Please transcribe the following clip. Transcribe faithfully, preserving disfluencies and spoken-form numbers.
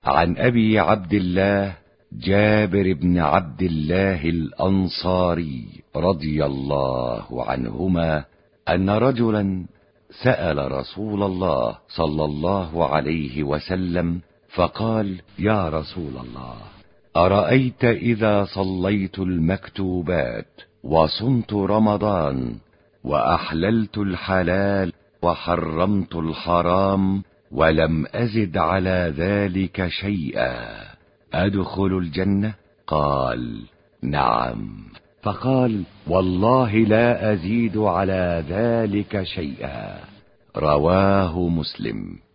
عن أبي عبد الله جابر بن عبد الله الأنصاري رضي الله عنهما أن رجلا سأل رسول الله صلى الله عليه وسلم فقال: يا رسول الله، أرأيت إذا صليت المكتوبات وصمت رمضان وأحللت الحلال وحرمت الحرام ولم أزد على ذلك شيئا أدخل الجنة؟ قال: نعم. فقال: والله لا أزيد على ذلك شيئا. رواه مسلم.